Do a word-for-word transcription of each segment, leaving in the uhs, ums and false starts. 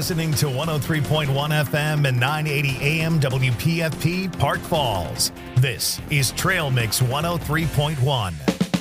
listening to one oh three point one F M and nine eighty A M W P F P Park Falls. This is Trail Mix one oh three point one.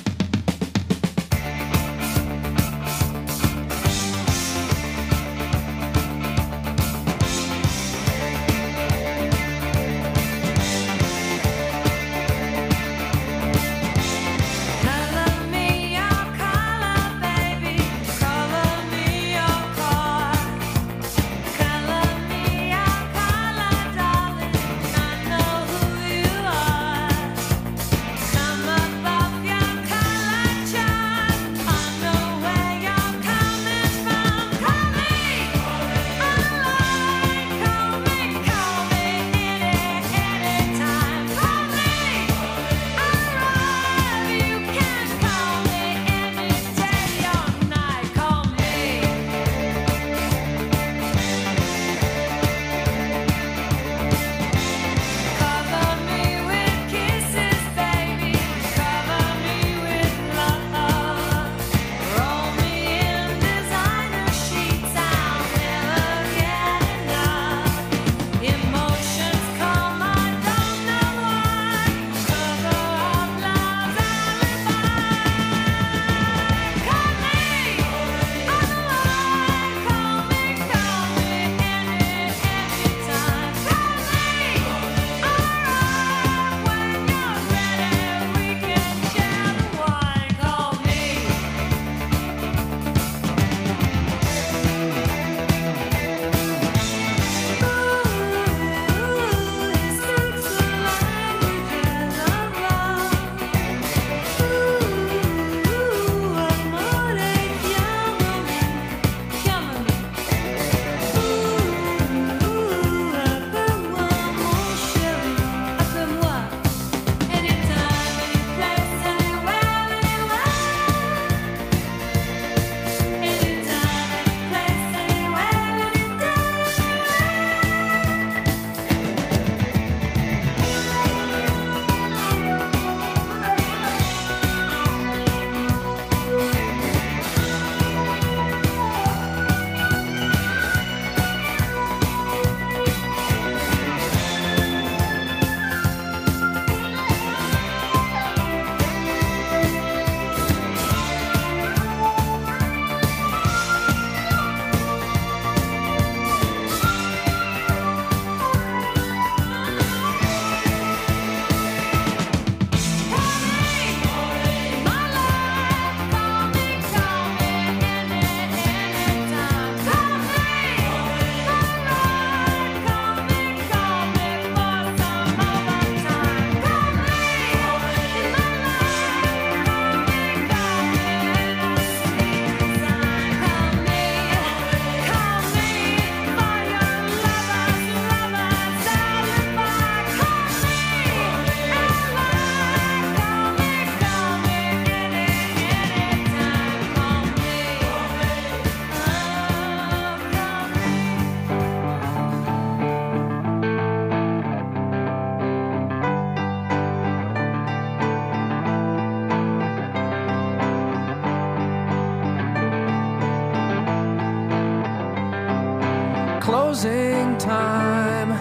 Closing time,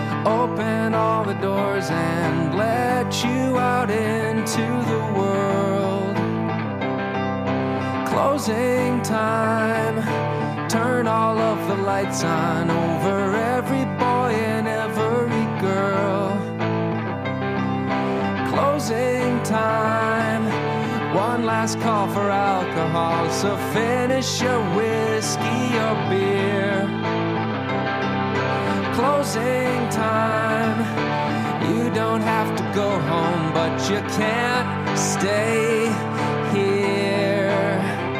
open all the doors and let you out into the world. Closing time, turn all of the lights on over every boy and every girl. Closing time, one last call for alcohol, so finish your whiskey or beer. Closing time, you don't have to go home, but you can't stay here.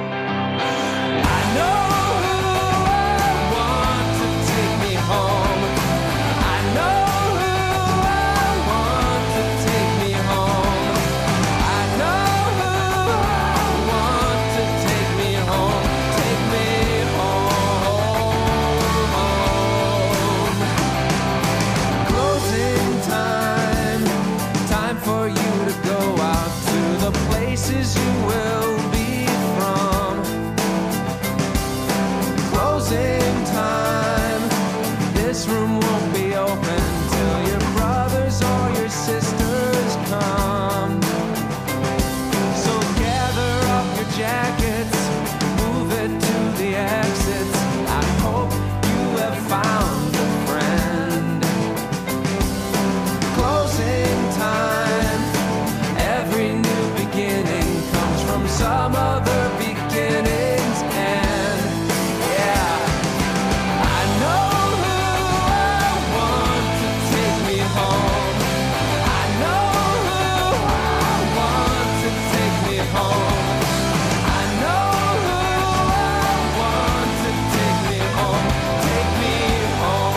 I know who I want to take me home. I know who I want to take me home. I know who I want to take me home. Take me home. Closing time, time for you to go out to the places them won't be open till your brothers or your sisters come. So gather up your jackets, move it to the exits. I hope you have found a friend. Closing time. Every new beginning comes from some other beginning's end. Yeah, I know who I want to take me home. I know who I want to take me home. I know who I want to take me home. Take me home.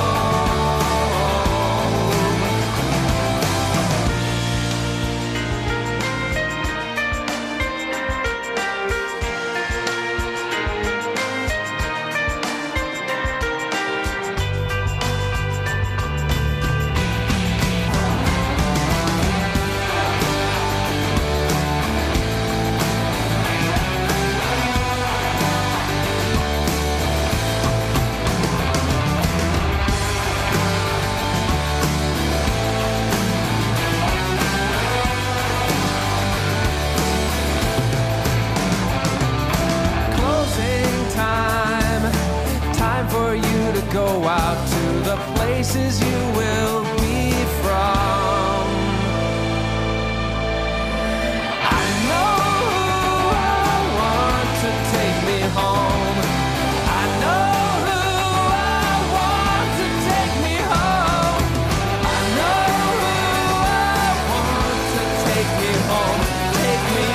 Closing time. Time for you to go out to the places you will be from. I know who I want to take me home. I know who I want to take me home. I know who I want to take me home. Take me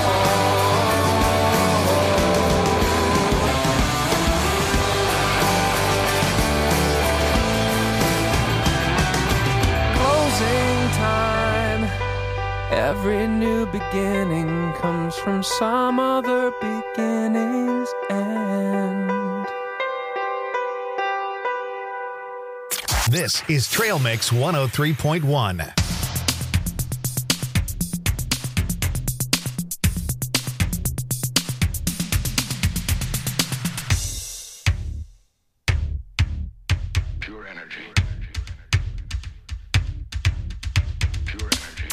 closing time. Every new beginning comes from some other beginning's end. This is Trail Mix one oh three point one. Pure energy. Pure energy.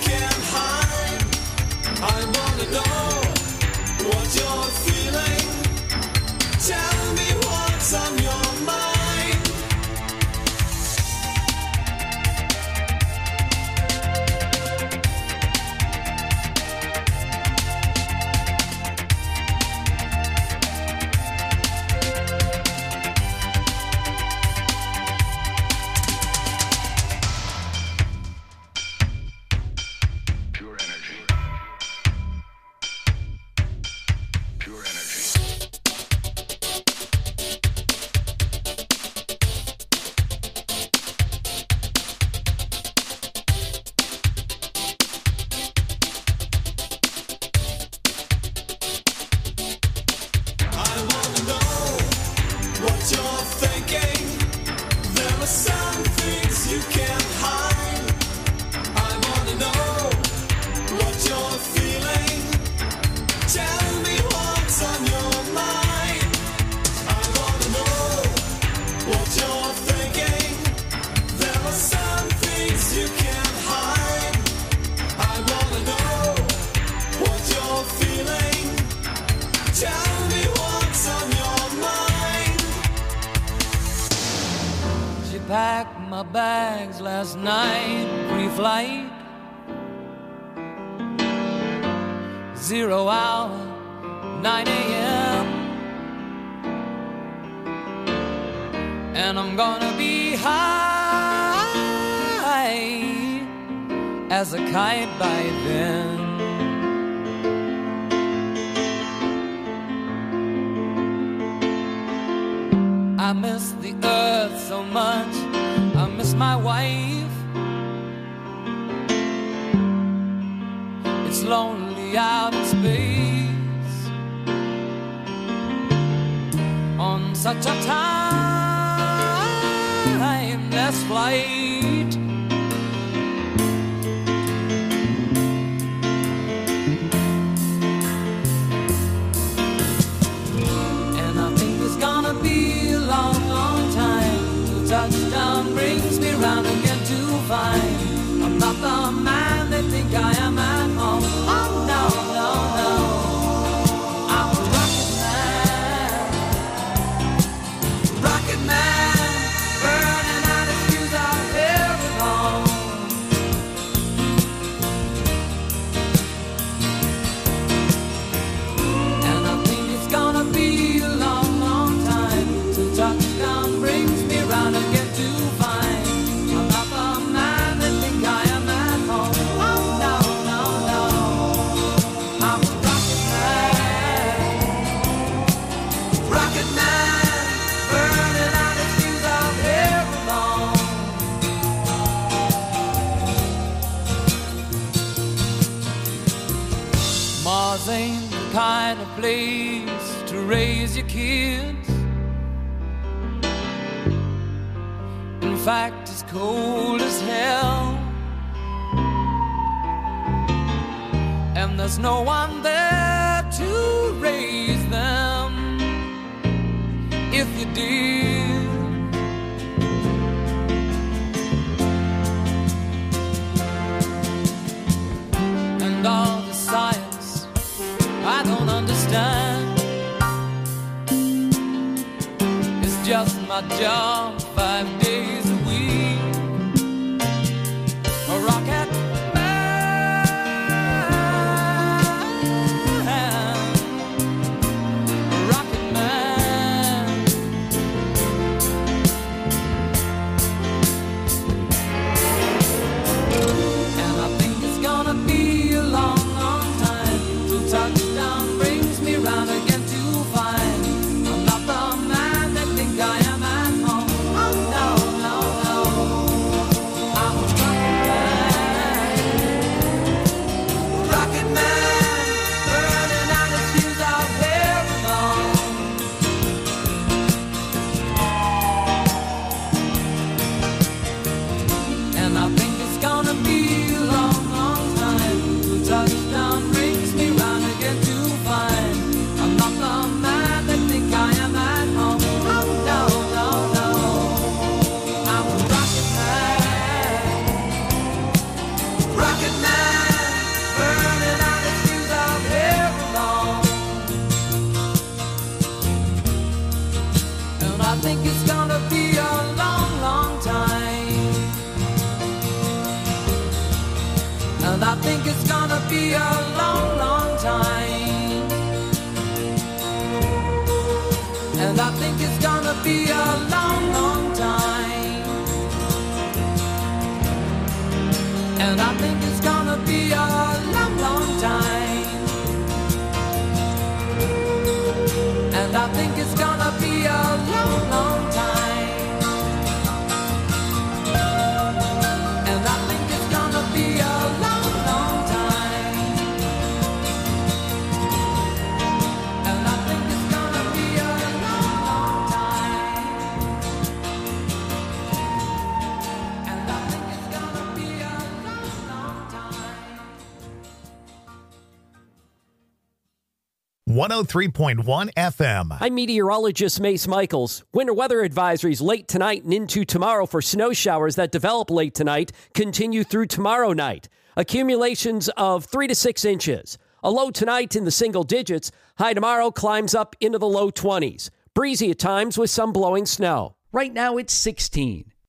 I wanna know what you're feeling. packed my bags last night, pre-flight. Zero hour, nine a.m. And I'm gonna be high as a kite by then. I miss the earth so much, I miss my wife. It's lonely out in space on such a timeless flight. And I think it's gonna be a long, long time till touchdown brings me round again to find I'm not the man they think I am at home. Oh no, no, no, I'm a rocket man, rocket man, burning out his fuse out here at home. And I think it's gonna be a long, long time till touchdown brings me round again to find I'm not the man they think I am at home. Oh no, no, no, I'm a rocket man, rocket man, burning out his fuse out here alone. Mars ain't the kind of place to raise your kids. In fact, it's cold as hell. And there's no one there to raise them if you did. And all the science I don't understand. It's just my job five days a week. A rocket man, a rocket man. And I think it's gonna be a long, long time till touchdown brings me round again to find I'm not the man that think I am at home. Oh no, no, no, I'm a rocket man, rocket man, burning out his fuse out here alone. And I think it's gonna be a long, long time till touchdown brings me round again to find I'm not the man that think I am at home. Oh no, no, no, I'm a rocket man, rocket man, burning out his fuse out here alone. And I think it's gonna be a long, long time. And I think it's gonna be a long, long time. And I think it's gonna be a long, long time. And I think it's gonna be a long, long time. And I think it's gonna be a long, long time. And I think it's gonna be a long, long time. And I think it's gonna be a long, long time. And I think it's gonna be a long, long time. one oh three point one F M. I'm meteorologist Mace Michaels. Winter weather advisories late tonight and into tomorrow for snow showers that develop late tonight continue through tomorrow night. Accumulations of three to six inches. A low tonight in the single digits. High tomorrow climbs up into the low twenties. Breezy at times with some blowing snow. Right now it's sixteen.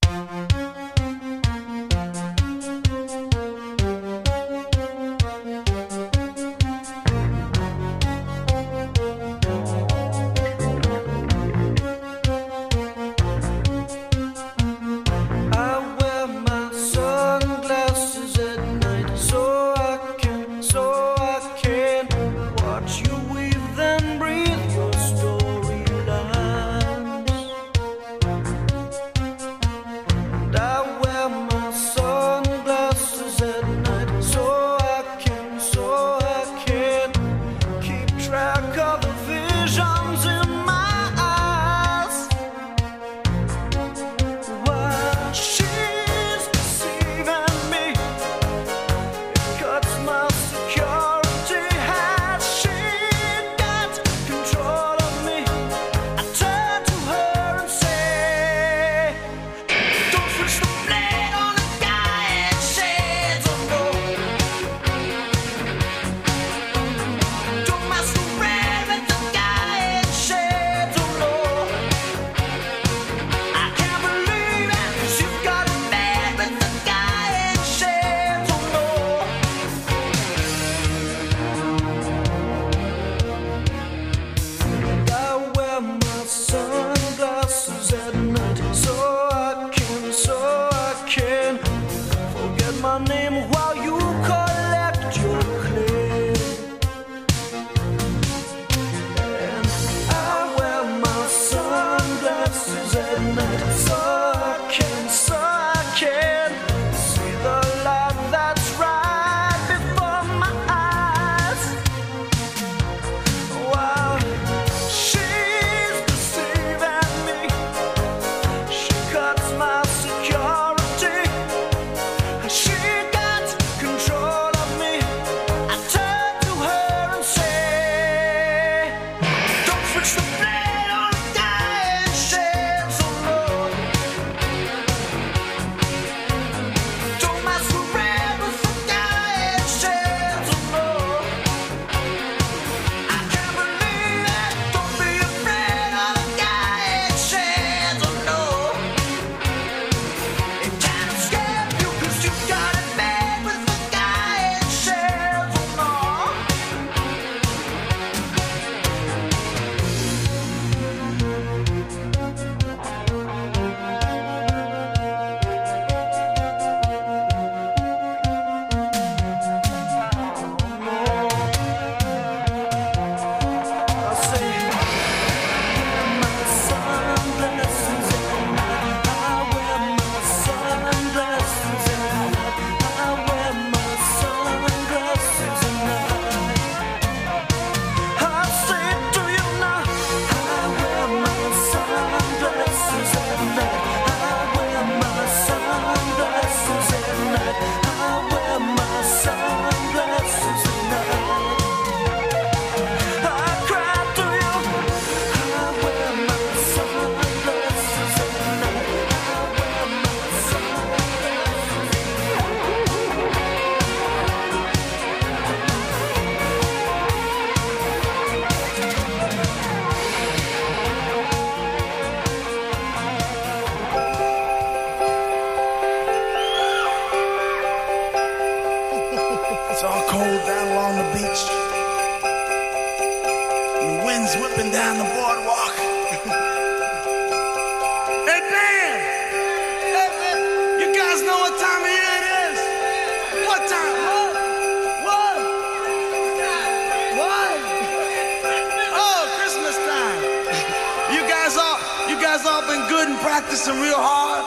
Practicing real hard,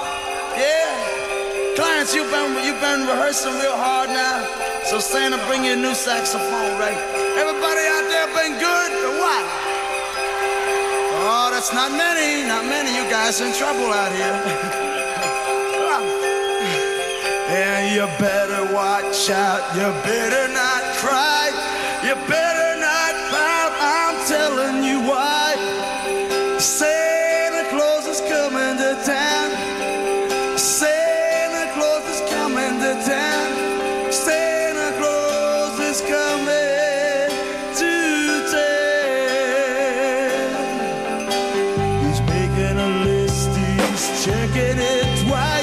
yeah. Clarence, you've been you've been rehearsing real hard now. So Santa, bring you a new saxophone, right? Everybody out there been good or what? Oh, that's not many, not many. You guys in trouble out here. And you better watch out. You better not cry. You better not pout. I'm telling you why. Santa Claus is coming to town. Santa Claus is coming to town. Santa Claus is coming to town. He's making a list, he's checking it twice.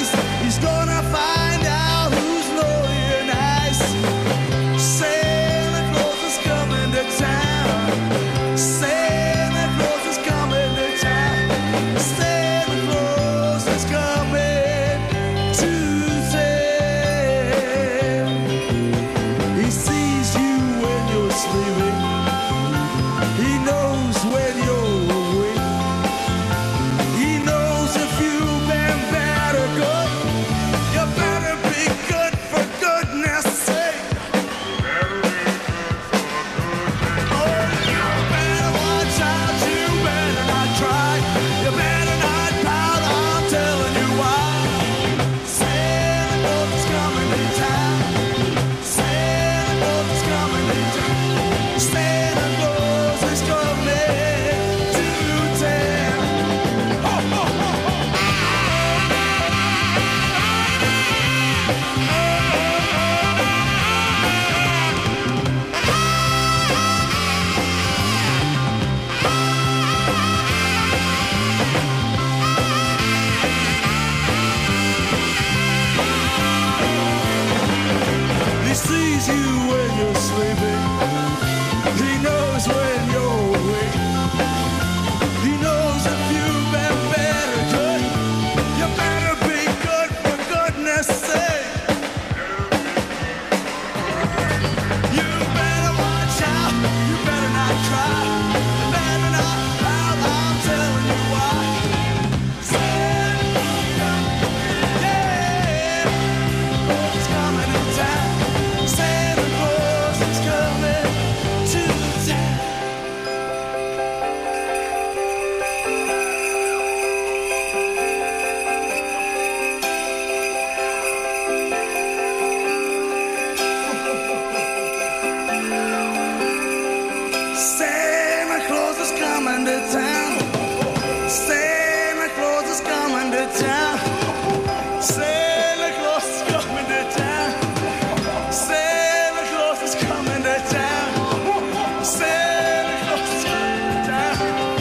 to town. Santa Claus is coming to town. Santa Claus is coming to town. Santa Claus is coming to town. Santa Claus is coming to town.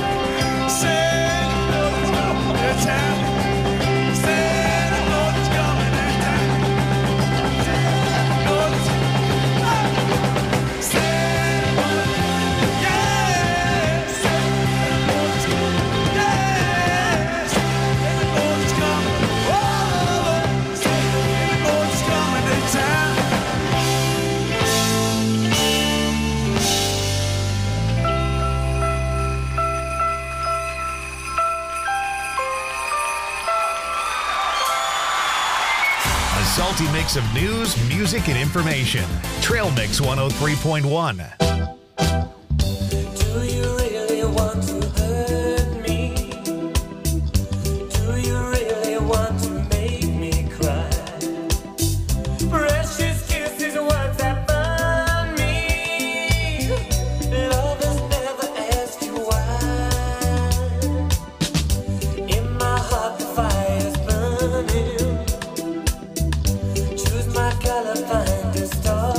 Santa Claus is coming to town. Santa Claus is coming to town. Santa Claus is Santa Claus, yeah. Santa Claus is coming, yeah. Santa Claus is coming, oh. Santa Claus is coming to town. A salty mix of news, music, and information. Trail Mix one oh three point one. Do you really want to hurt me? Do you really want to make me cry? Precious kisses, words that burn me. Lovers never ask you why. In my heart the fire's burning. Choose my color, find a star.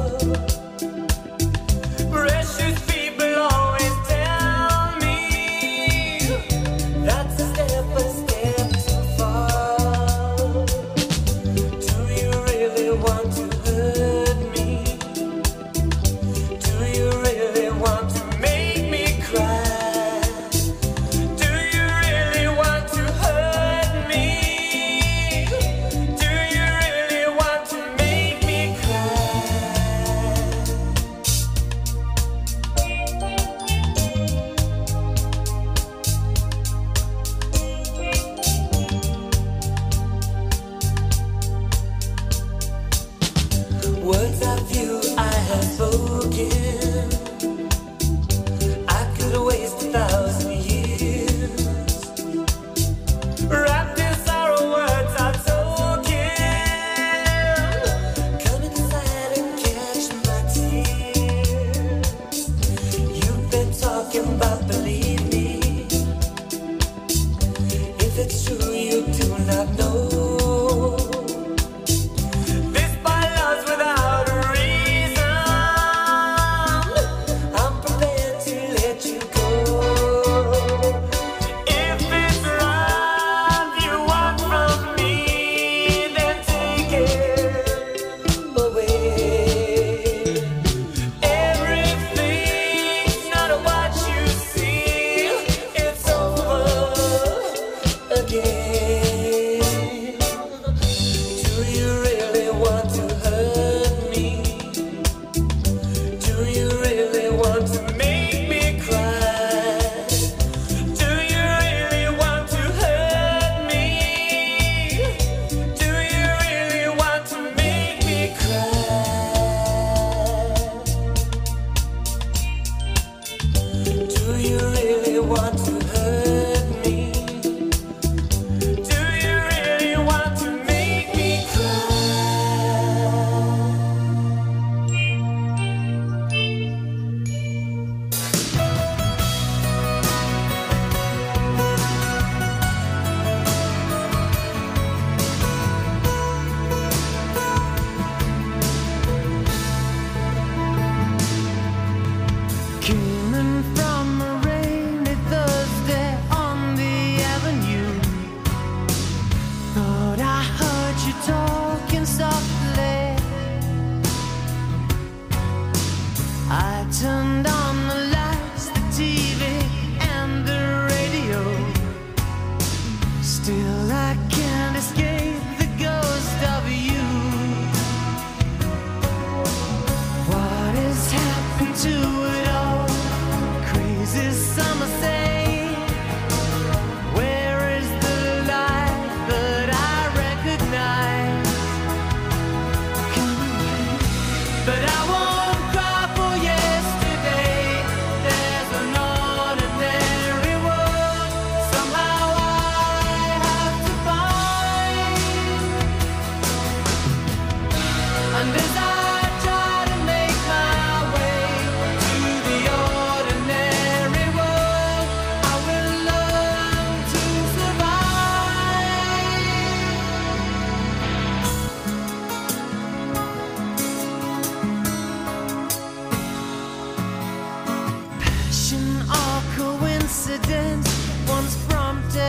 Precious people always tell me that's a step, a step too far. Do you really want to hurt me? Do you really want to make me cry? Do you really want to hurt me? Do you really want to make me cry? Words of you I have spoken. I could waste a thousand years. Wrapped in sorrow, words are token. Come inside and catch my tears. You've been talking about, believe me. If it's true, you do not know. This by love's without a reason. I'm prepared to let you go. If it's love you want from me, then take it away. Everything's not what you see. It's over again. Do you really want to hurt me? Do you really want to make me cry? Do you really want to hurt me? Do you really want to make me cry? Do you really want to hurt me? Do you really want to make me cry? Came in from a rainy Thursday.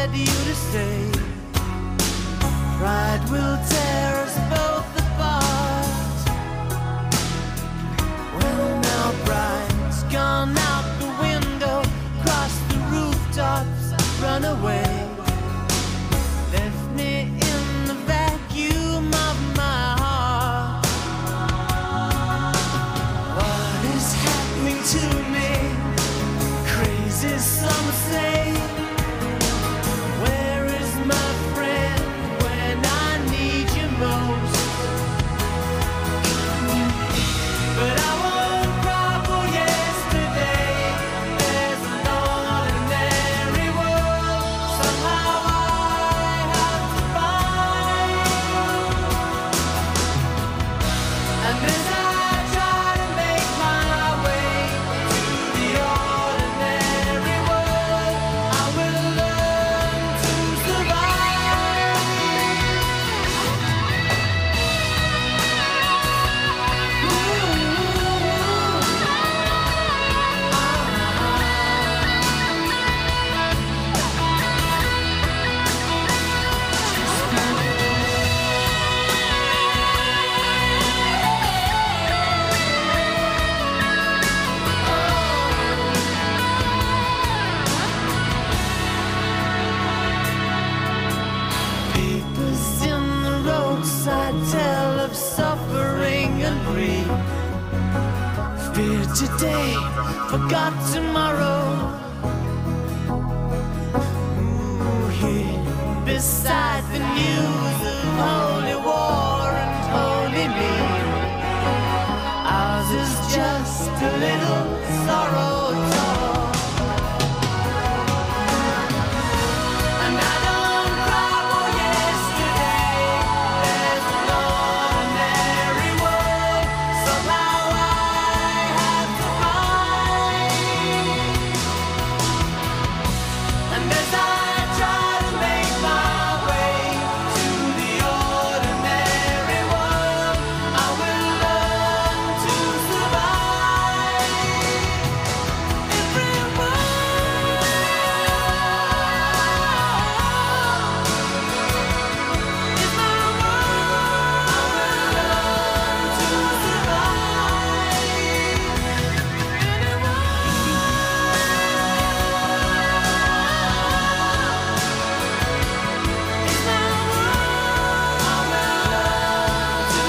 wanted you to stay. Pride will tear us both apart. When our bride's gone out the window, cross the rooftops, run away. Left me in the vacuum of my heart. What is happening to me? Crazy, some say. Where is my friend when I need you most? But I won't cry for yesterday. There's an ordinary world somehow I have to find. And as I try to make my way to the ordinary world, I will learn to survive. Papers in the roadside tell of suffering and grief. Fear today, forgot tomorrow. Ooh, here beside the news of holy war and holy me, ours is just a little sorrow talk. And I don't cry for yesterday. There's an ordinary world somehow I have to find. And as I try to make my way to the ordinary world, I will learn to survive. Everyone is my world. I will learn to survive. Anyone is my world. I will learn to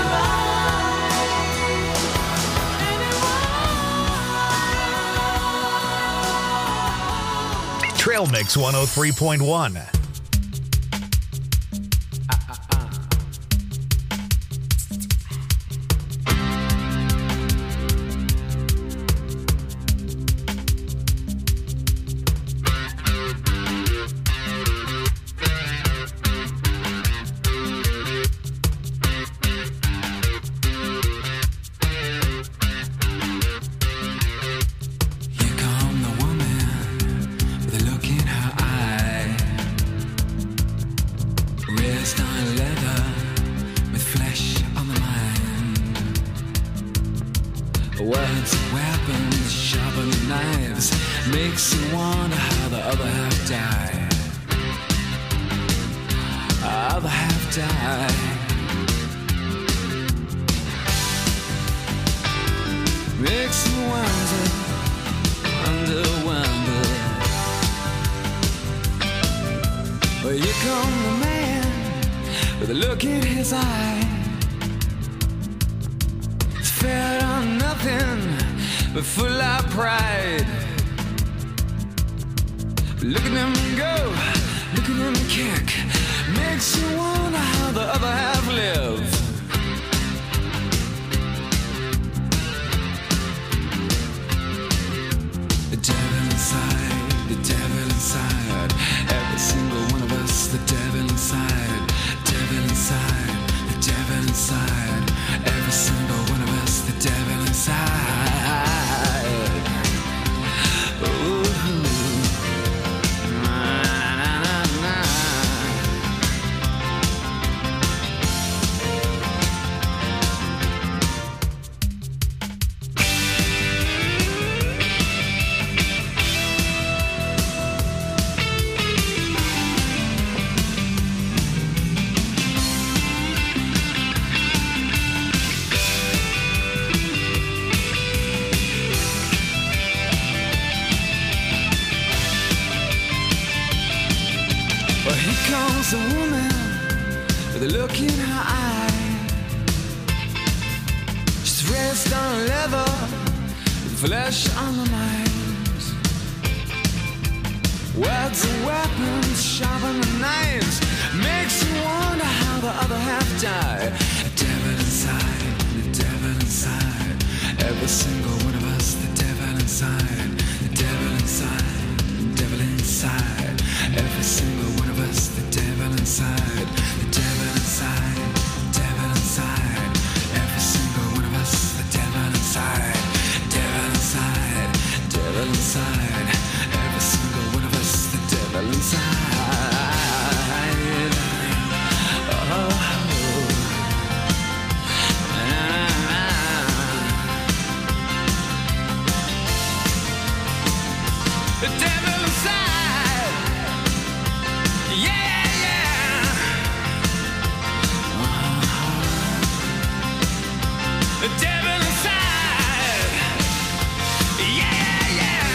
survive. Trail Mix one oh three point one. Here come the woman with a look in her eye. Wrist on leather with flesh on the mind. Words, weapons, sharpened knives, makes you wonder how the other half died. Other half died. Makes you wonder, wonder, wonder. Well, here come the man with a look in his eye. He's fed on nothing but full of pride. Look at him go, look at him kick. Makes you wonder how the other half live. The devil inside, the devil inside. Every single one of us, the devil inside. Devil inside, the devil inside. Every single one of us, the devil inside. Ooh. Na, na, na, na. was a woman with a look in her eye. She's raised on leather, with flesh on the mind. Words are weapons, sharper than knives. Makes you wonder how the other half died. The devil inside, the devil inside. Every single one of us, the devil inside. The devil inside, the devil inside. Every single one of us, the devil inside. The devil inside, the devil inside. Every single one of us, the devil inside. Devil inside, devil inside. Every single one of us, the devil inside. Oh. The devil inside. Yeah, yeah. The devil inside. Yeah, yeah.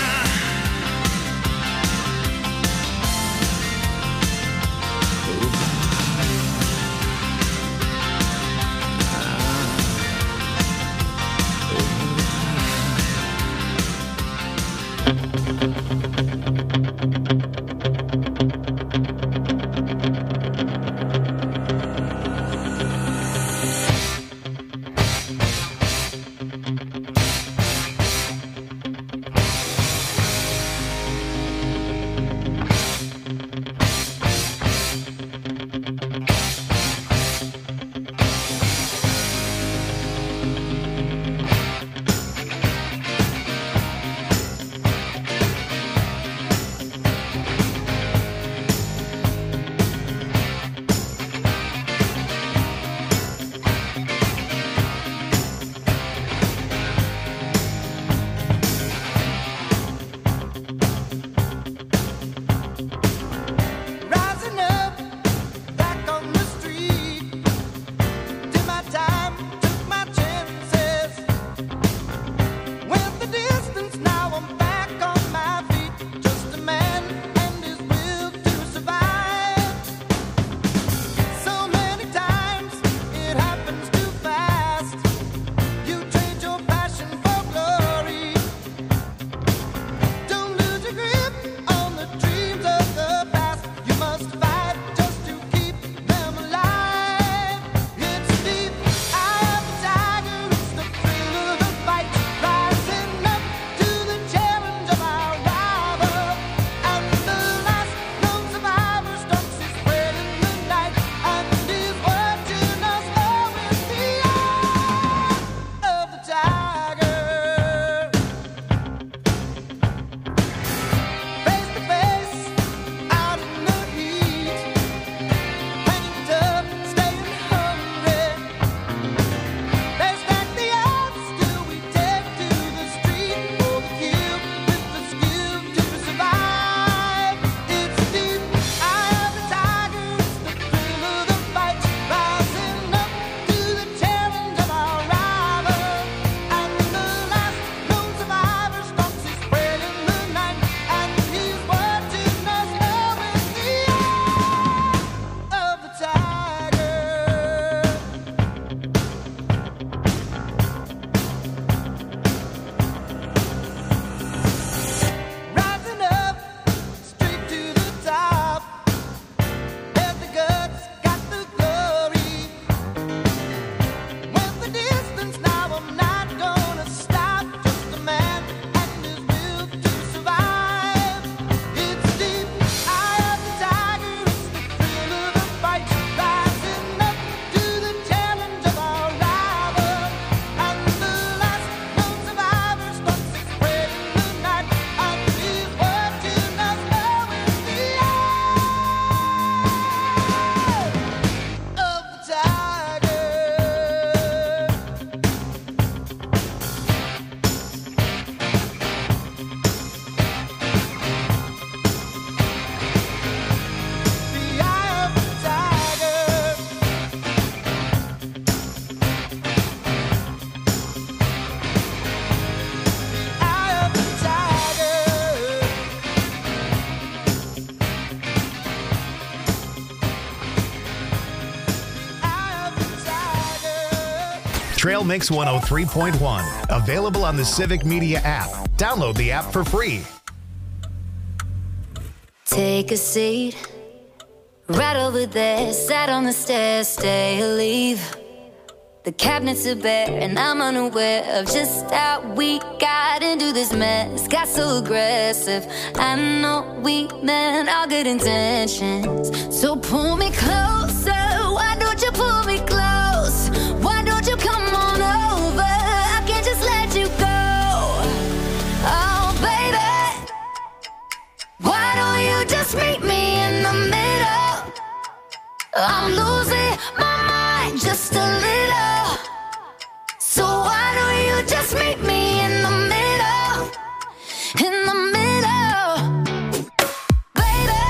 Trail Mix one oh three point one. Available on the Civic Media app. Download the app for free. Take a seat. Right over there. Sat on the stairs. Stay or leave. The cabinets are bare and I'm unaware of just how we got into this mess. Got so aggressive. I know we meant all good intentions. So pull me closer. Why don't you pull me close? Why don't you come on over? I can't just let you go. Oh, baby. Why don't you just meet me in the middle? I'm losing my mind just a little. So why don't you just meet me in the middle? In the middle. Baby.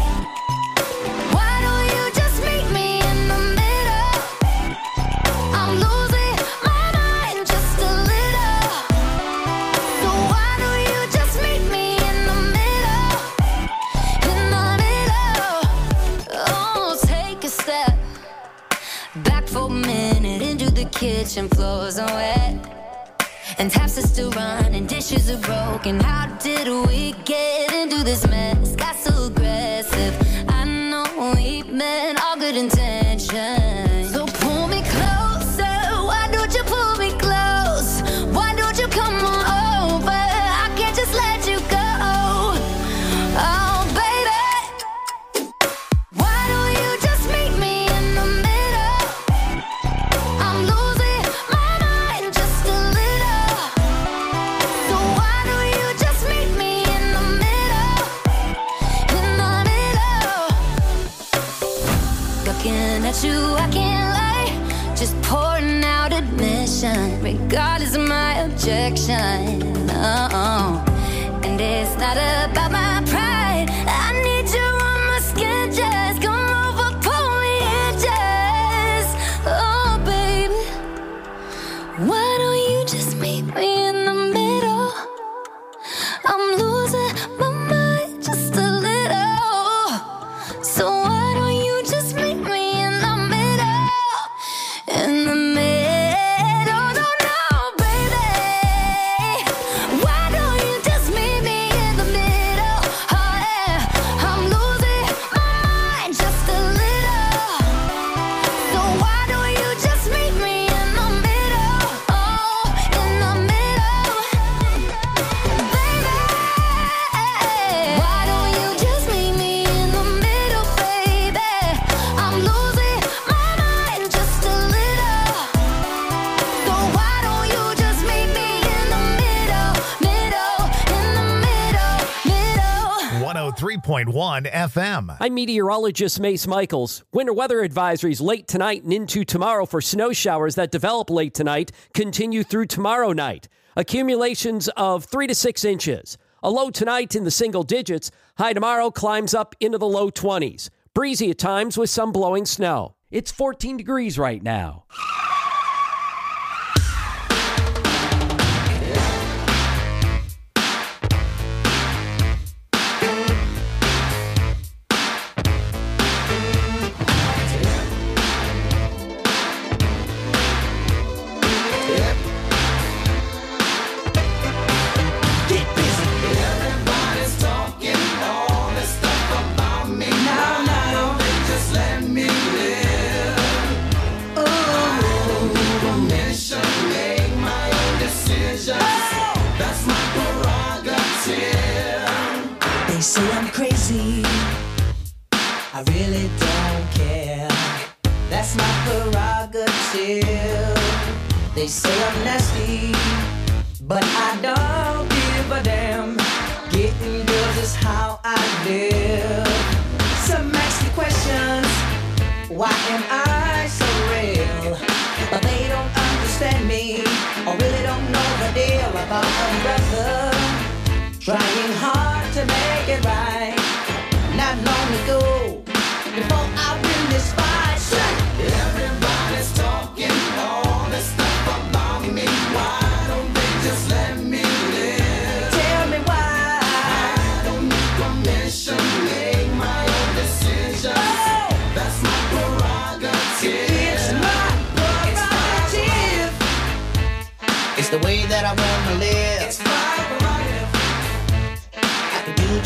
Why don't you just meet me in the middle? I'm losing my mind just a little. So why don't you just meet me in the middle? In the middle. Oh, take a step back for a minute into the kitchen. Floors are wet and taps are still running, dishes are broken. How did we get into this mess? Got so aggressive. I know we meant all good intentions. So pull me closer. Why don't you pull me close? Why don't you come on over? I can't just let you go. Oh, baby. Why don't you just meet me in the middle? I'm losing my mind just a little. So why don't you just meet me in the middle? In the middle. Looking at you, I can't lie. Just pouring out admission, regardless of my objection. Oh, and it's not about my pride. I need you on my skin, just come over, pull me in, just. Oh, baby. Why don't you just meet me in the middle? I'm losing my mind just a little. So why don't you just meet me in the middle? In the middle, no, no, baby. Why don't you just meet me in the middle? Oh, yeah. I'm losing my mind just a little. So why don't you just meet me in the middle? Oh, in the middle. Baby, why don't you just meet me in the middle, baby? I'm losing my mind just a little. So why don't you just meet me in the middle, middle, in the middle, middle. one oh three point one F M. I'm meteorologist Mace Michaels. Winter weather advisories late tonight and into tomorrow for snow showers that develop late tonight continue through tomorrow night. Accumulations of three to six inches. A low tonight in the single digits. High tomorrow climbs up into the low twenties. Breezy at times with some blowing snow. It's fourteen degrees right now. Everybody's talking all this stuff about me. Now, now, they just let me live. Oh, permission, make my own decisions. That's my prerogative. They say I'm crazy. I really don't care. That's my prerogative. They say I'm nasty, but I don't give a damn. Getting girls is how I live. Some ask me questions. Why am I so real? But they don't understand me, or really don't know the deal about a brother trying hard to make it right. Not long ago, before I win this fight. Everybody's talking all this stuff about me. Why don't they just let me live? Tell me why. I don't need permission.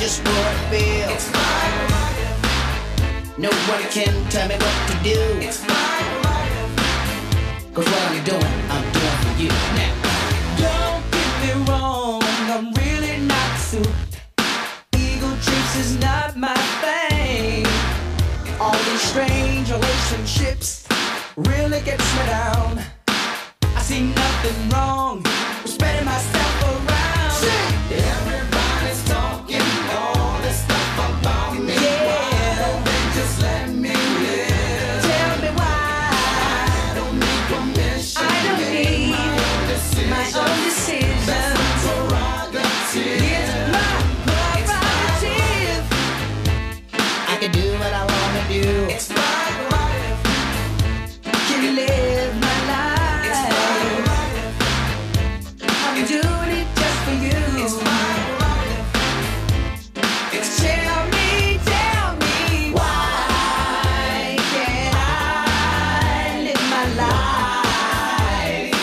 just what I feel. It's my life. Nobody can tell me what to do. It's my life. Cause what I'm doing, I'm doing for you now. Don't get me wrong, I'm really not suited. Eagle trips is not my thing. All these strange relationships really gets me down. I see nothing wrong with spreading myself around. Everybody's talking all this stuff about me. Yeah. Why don't they just let me live? Tell me why. I don't need permission. I don't need my own decision. My own decision. That's my prerogative. It's my prerogative. I can do what I wanna do. It's my life. Can live my life. It's my life. I'm doing it just for you. It's my life. It's tell me, tell me why can't I live my life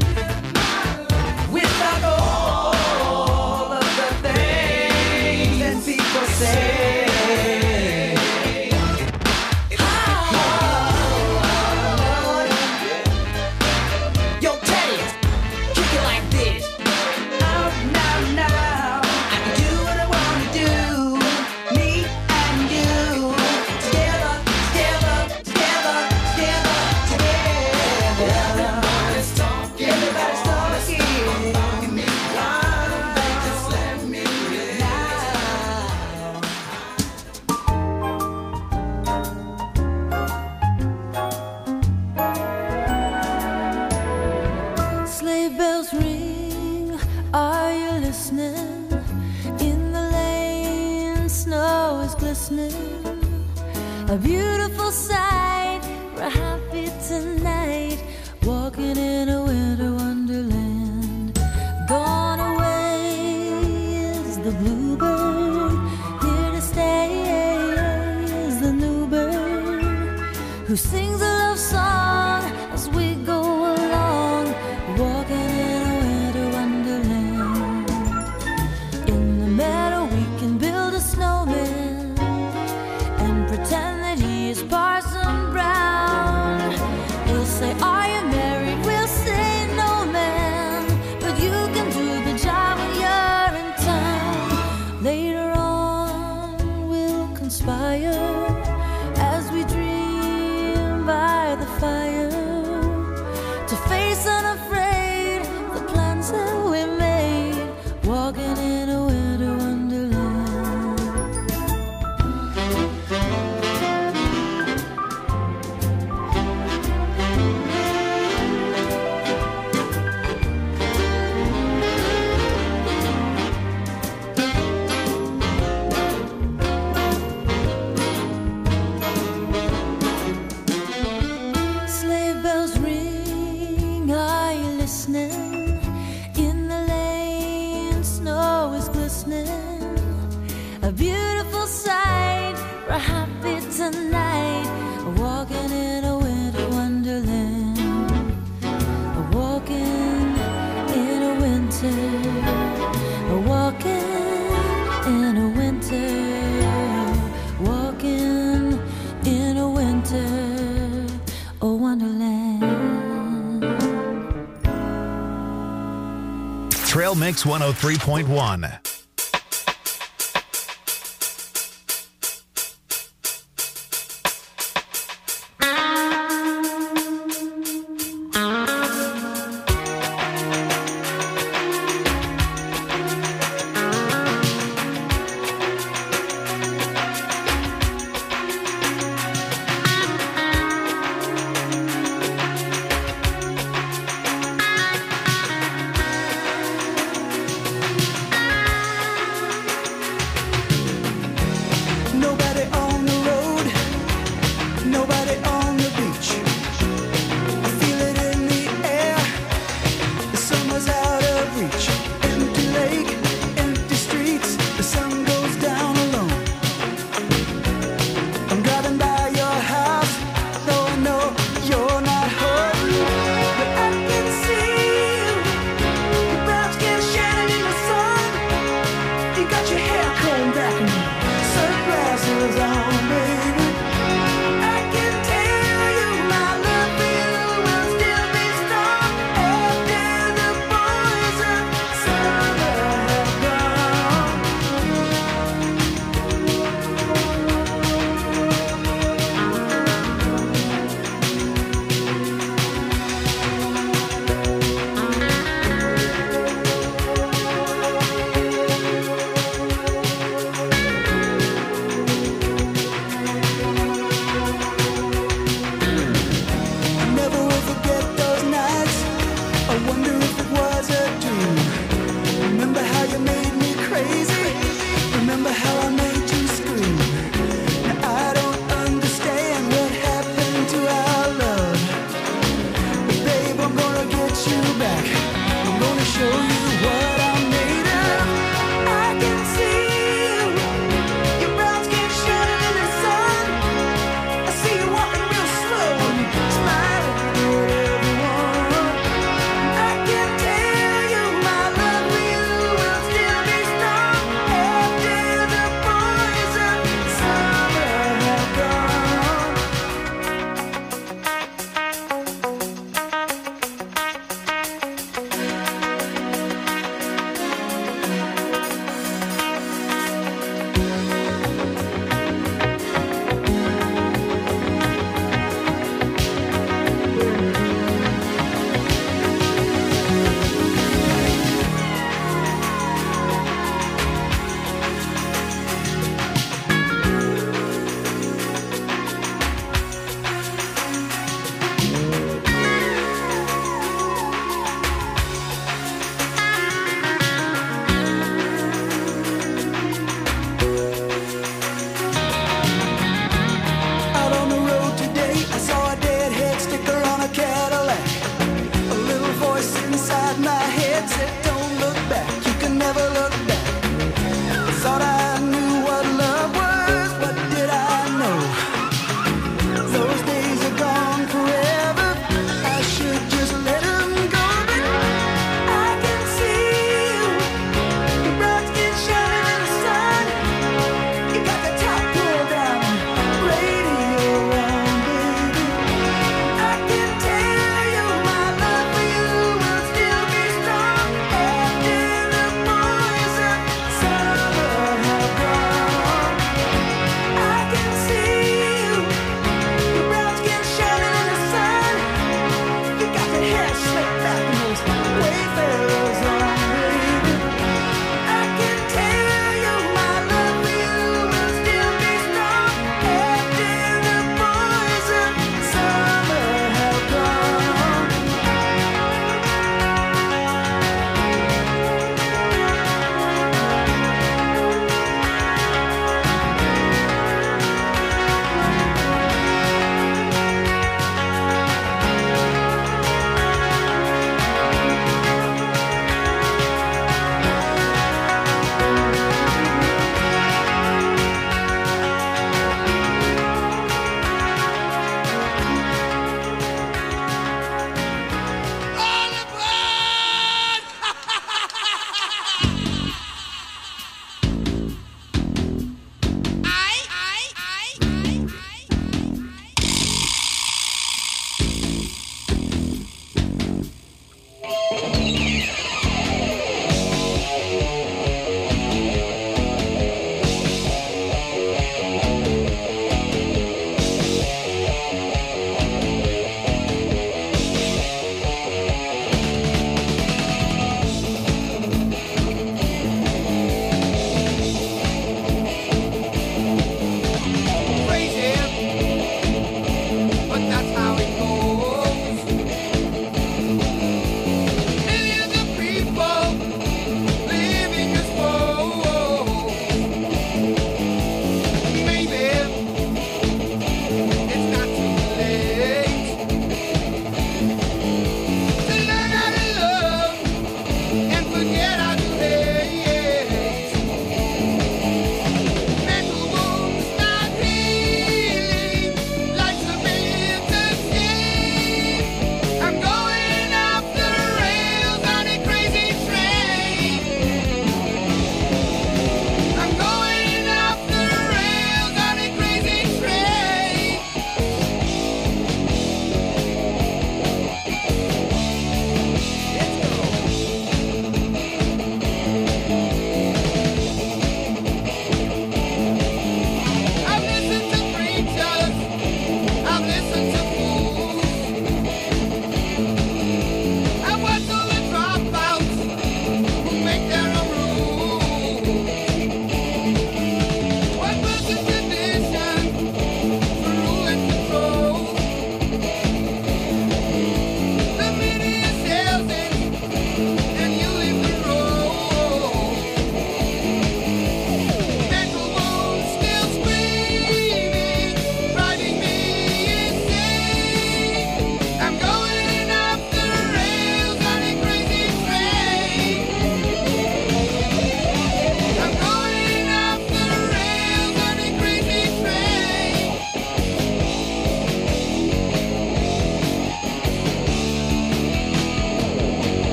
without all of the things that people say. Yo, Teddy, kick it like this. Now, now, now, I can do what I wanna do. Me and you, together, together, together, together, together. Everybody's talking, everybody's talking. Why don't they just let me live now? Sleigh bells ring, are you listening? In the lane, snow is glistening. A beautiful sight, we're happy tonight. Walking in a winter wonderland. Gone away is the bluebird. Here to stay is the new bird, who sings a love song as we go along, walking in a winter wonderland. In the meadow we can build a snowman and pretend that he is Parson Brown. He'll say, are you married? We'll say, no man, but you can do the job when you're in town. Later on we'll conspire as we dream by the fire, to face unafraid the plans that we made, walking in a winter wonderland. Sleigh bells ring, are you listening? In the lane, snow is glistening. A beautiful sight, we're happy tonight. Walking in a winter wonderland. Walking in a winter. Walking in a winter. Walking in a winter. Oh, wonderland. Trail Mix one oh three point one. Nobody on the road, nobody on the beach. I feel it in the air, the summer's out of reach. Empty lake, empty streets, the sun goes down alone. I'm driving by your house, though I know you're not home. But I can see you, your brown skin shining in the sun. You got your hair combed back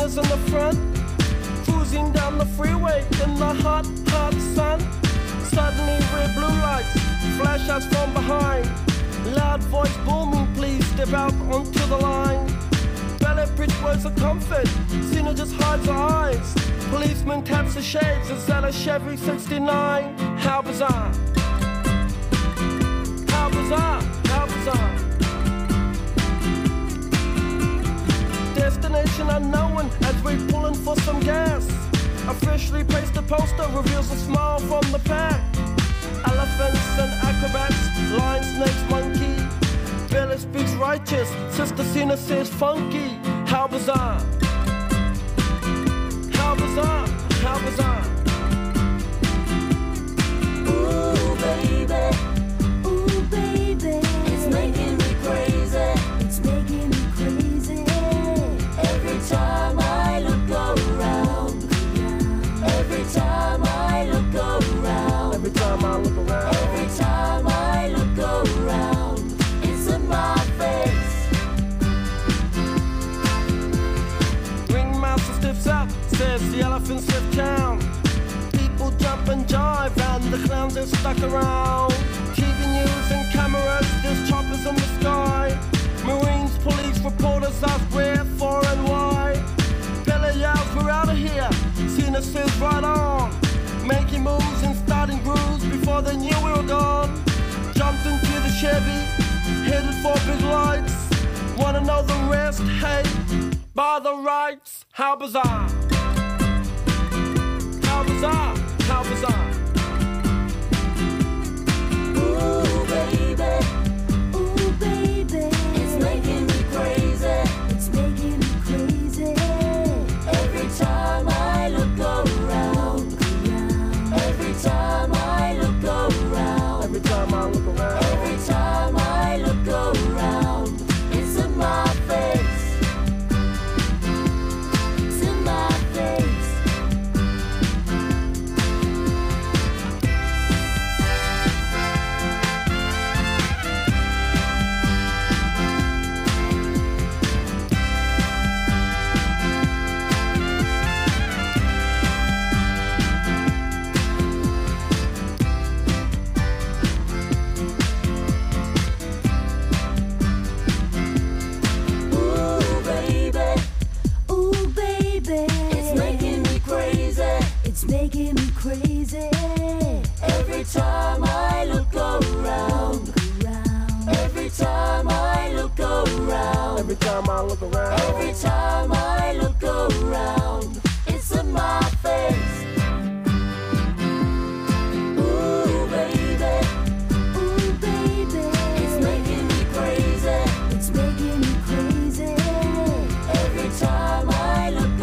is in the front, cruising down the freeway in the hot, hot sun. Suddenly red blue lights flash us from behind. Loud voice booming, please step out onto the line. Ballet bridge words of comfort, Cena just hides her eyes. Policeman taps the shades inside a Chevy sixty-nine. How bizarre, how bizarre, how bizarre. Destination unknown as we pulling for some gas. A freshly pasted poster reveals a smile from the pack. Elephants and acrobats, lion, snakes, monkey. Billy speaks righteous, Sister Cena says funky. How bizarre, how bizarre, how bizarre. Ooh, baby, ooh, baby, it's making me crazy, it's making me crazy. Every time I look around, every time I look around, every time I look around, every time I look around, it's in my face. Ringmaster stiffs up, says the elephants left town. People jump and jive and the clowns are stuck around. T V news and cameras, there's choppers in the sky. Marines, police, reporters ask where, for and why. Billy yells, we're out of here. Cena says right on. Making moves and starting grooves before they knew we were gone. Jumped into the Chevy, headed for big lights. Wanna know the rest? Hey, by the rights. How bizarre, how bizarre, how bizarre. Ooh, baby, ooh, baby, it's making me crazy, it's making me crazy. Every time I look around, every time I look around, Every time I look around, every time I look around, it's in my face, it's in my face. Ooh, baby, ooh, baby, it's making me crazy, it's making me crazy. Every time I look around, every time I look around, every time I look around. every time